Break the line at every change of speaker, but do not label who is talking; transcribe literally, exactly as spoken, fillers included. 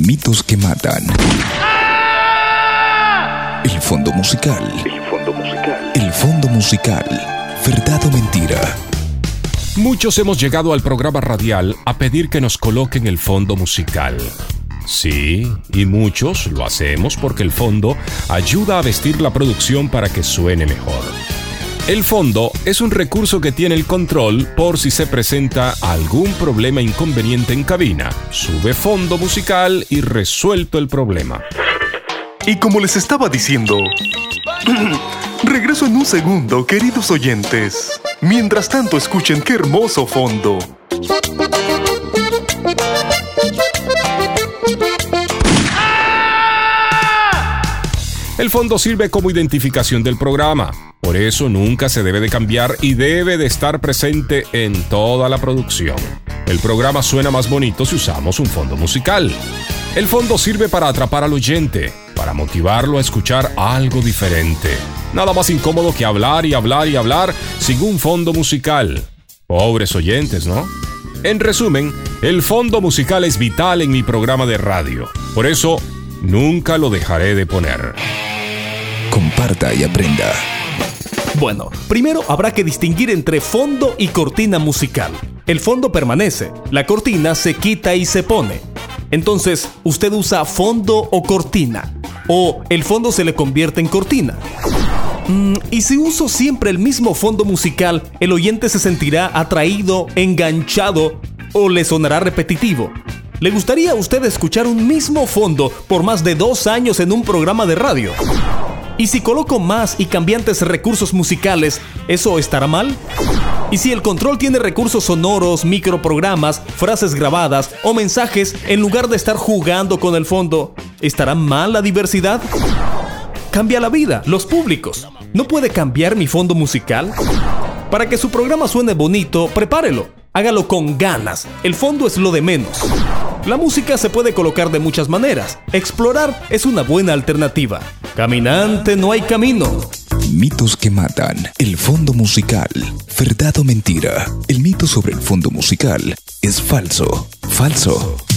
Mitos que matan. El fondo musical. El fondo musical. El fondo musical. ¿Verdad o mentira?
Muchos hemos llegado al programa radial a pedir que nos coloquen el fondo musical. Sí, y muchos lo hacemos porque el fondo ayuda a vestir la producción para que suene mejor. El fondo es un recurso que tiene el control por si se presenta algún problema inconveniente en cabina. Sube fondo musical y resuelto el problema.
Y como les estaba diciendo, regreso en un segundo, queridos oyentes. Mientras tanto, escuchen qué hermoso fondo.
El fondo sirve como identificación del programa. Por eso nunca se debe de cambiar y debe de estar presente en toda la producción. El programa suena más bonito si usamos un fondo musical. El fondo sirve para atrapar al oyente, para motivarlo a escuchar algo diferente. Nada más incómodo que hablar y hablar y hablar sin un fondo musical. Pobres oyentes, ¿no? En resumen, el fondo musical es vital en mi programa de radio. Por eso, nunca lo dejaré de poner.
Comparta y aprenda.
Bueno, primero habrá que distinguir entre fondo y cortina musical. El fondo permanece, la cortina se quita y se pone. Entonces, ¿usted usa fondo o cortina? ¿O el fondo se le convierte en cortina? Mm, y si uso siempre el mismo fondo musical, ¿el oyente se sentirá atraído, enganchado o le sonará repetitivo? ¿Le gustaría a usted escuchar un mismo fondo por más de dos años en un programa de radio? ¿Y si coloco más y cambiantes recursos musicales, eso estará mal? ¿Y si el control tiene recursos sonoros, microprogramas, frases grabadas o mensajes en lugar de estar jugando con el fondo, estará mal la diversidad? Cambia la vida, los públicos. ¿No puede cambiar mi fondo musical? Para que su programa suene bonito, prepárelo. Hágalo con ganas. El fondo es lo de menos. La música se puede colocar de muchas maneras. Explorar es una buena alternativa. Caminante no hay camino.
Mitos que matan. El fondo musical. ¿Verdad o mentira? El mito sobre el fondo musical es falso. Falso.